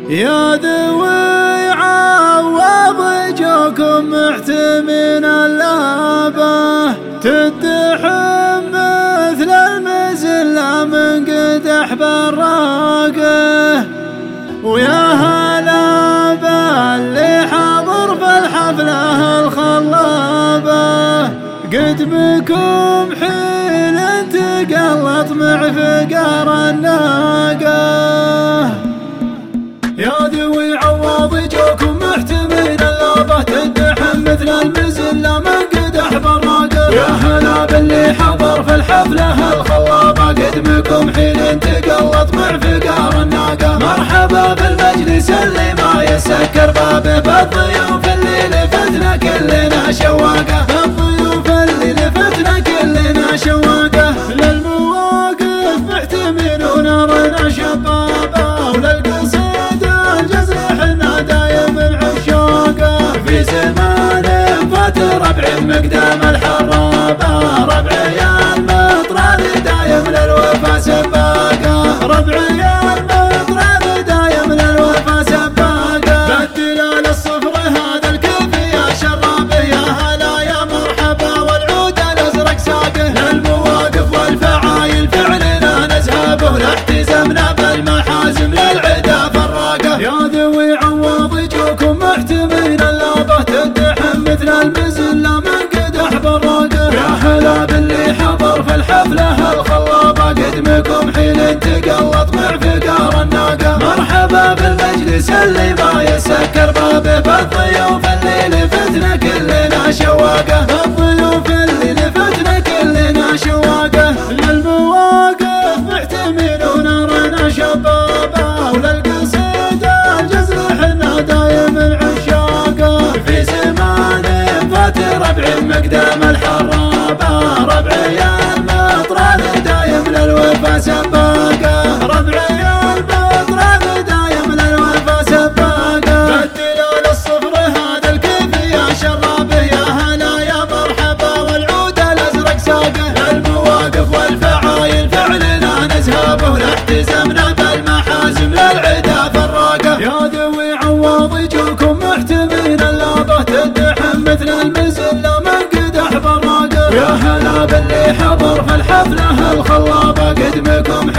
يا ذوي عوض جوكم محتمين اللابة تدحم مثل المزلة من قدح براقه. ويا هلا باللي حضر في الحفلة الخلابة قدمكم حين تقلط مع فقار الناقة. يا ذوي عوض جوكم محتمين اللابة تدحم مثل المزلة من قدح براقه. يا هلا باللي حضر في الحفلة الخلابة قدمكم حين تقلط مع فقار الناقة. مرحبا بالمجلس اللي ما يسكر بابه بالضيوف اللي لفتنا كلنا شواقه. بالضيوف اللي لفتنا كلنا شواقه. للمواقف محتمين ونارنا شبابه وللقصيد الجزر حنا دايم العشاقه. في زمان فات ربع مقدام الحرابه ربعي المطران دايم للوفا سباقه. ربعي المطران دايم للوفا سباقه. بالدلال الصفر هذا الكيف يا شرابه يا هلا يا مرحبا والعود الازرق ساقه. للمواقف والفعايل فعلنا نزهبه لاحتزمنا بالمحازم للعدا فراقه. يا ذوي عوض جوكم محتمين اللابة تدحم مثل المزلة من قدح براقه. يا هلا باللي حضر في الحفلة الخلابة قدمكم حين تقلط مع فقار الناقة. مرحبا بالمجلس اللي ما يسكر بابه بالضيوف اللي لفتنا كلنا شواقه. بالضيوف اللي لفتنا كلنا شواقه. للمواقف محتمين ونارنا شبابه وللقصيد الجزر حنا دايم العشاقه. في زمان فات ربع مقدام الحرابه ربعي المطران دايم للوفا سباقه. ربعي المطران دايم للوفا سباقه. بالدلال الصفر هذا الكيف يا شرابه يا هلا يا مرحبا والعود الازرق ساقه. للمواقف والفعايل فعلنا نزهبه لاحتزمنا بالمحازم للعدا فراقه. يا ذوي عوض جوكم محتمين اللابة تدحم مثل المزلة من قدح براقه. يا هلا باللي حضر في الحفلة الخلابة قدمكم